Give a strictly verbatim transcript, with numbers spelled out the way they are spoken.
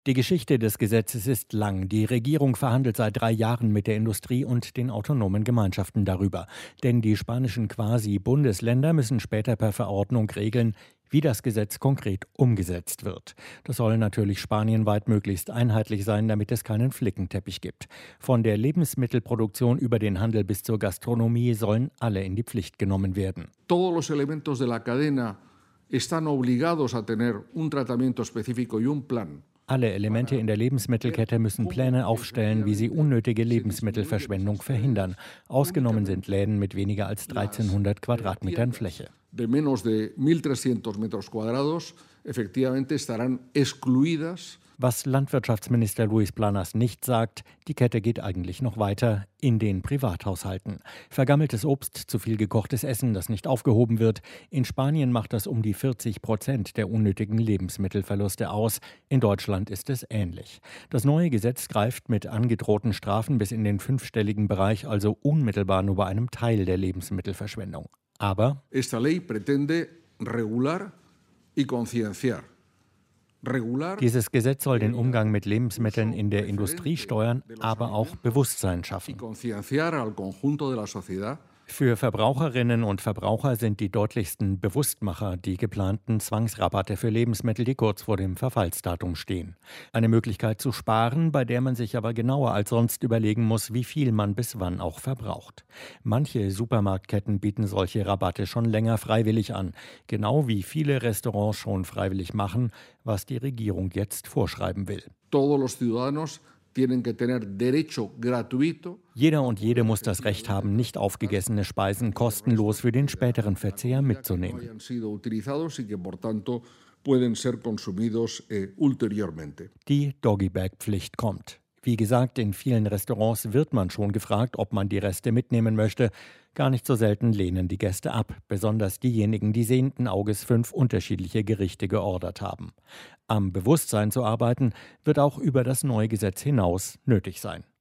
Die Geschichte des Gesetzes ist lang. Die Regierung verhandelt seit drei Jahren mit der Industrie und den autonomen Gemeinschaften darüber. Denn die spanischen Quasi-Bundesländer müssen später per Verordnung regeln, wie das Gesetz konkret umgesetzt wird. Das soll natürlich spanien-weit möglichst einheitlich sein, damit es keinen Flickenteppich gibt. Von der Lebensmittelproduktion über den Handel bis zur Gastronomie sollen alle in die Pflicht genommen werden. Todos los elementos de la cadena están obligados a tener un tratamiento específico y un plan. Alle Elemente in der Lebensmittelkette müssen Pläne aufstellen, wie sie unnötige Lebensmittelverschwendung verhindern. Ausgenommen sind Läden mit weniger als dreizehnhundert Quadratmetern Fläche. De menos de mil trescientos metros cuadrados, efectivamente estarán excluidas. Was Landwirtschaftsminister Luis Planas nicht sagt, die Kette geht eigentlich noch weiter in den Privathaushalten. Vergammeltes Obst, zu viel gekochtes Essen, das nicht aufgehoben wird. In Spanien macht das um die vierzig Prozent der unnötigen Lebensmittelverluste aus. In Deutschland ist es ähnlich. Das neue Gesetz greift mit angedrohten Strafen bis in den fünfstelligen Bereich, also unmittelbar nur bei einem Teil der Lebensmittelverschwendung. Aber Esta ley pretende regular y concienciar. Dieses Gesetz soll den Umgang mit Lebensmitteln in der Industrie steuern, aber auch Bewusstsein schaffen. Für Verbraucherinnen und Verbraucher sind die deutlichsten Bewusstmacher die geplanten Zwangsrabatte für Lebensmittel, die kurz vor dem Verfallsdatum stehen. Eine Möglichkeit zu sparen, bei der man sich aber genauer als sonst überlegen muss, wie viel man bis wann auch verbraucht. Manche Supermarktketten bieten solche Rabatte schon länger freiwillig an, genau wie viele Restaurants schon freiwillig machen, was die Regierung jetzt vorschreiben will. Todos los ciudadanos tienen que tener derecho gratuito. Jeder und jede muss das Recht haben, nicht aufgegessene Speisen kostenlos für den späteren Verzehr mitzunehmen. Die Doggy-Bag-Pflicht kommt. Wie gesagt, in vielen Restaurants wird man schon gefragt, ob man die Reste mitnehmen möchte. Gar nicht so selten lehnen die Gäste ab, besonders diejenigen, die sehenden Auges fünf unterschiedliche Gerichte geordert haben. Am Bewusstsein zu arbeiten, wird auch über das neue Gesetz hinaus nötig sein.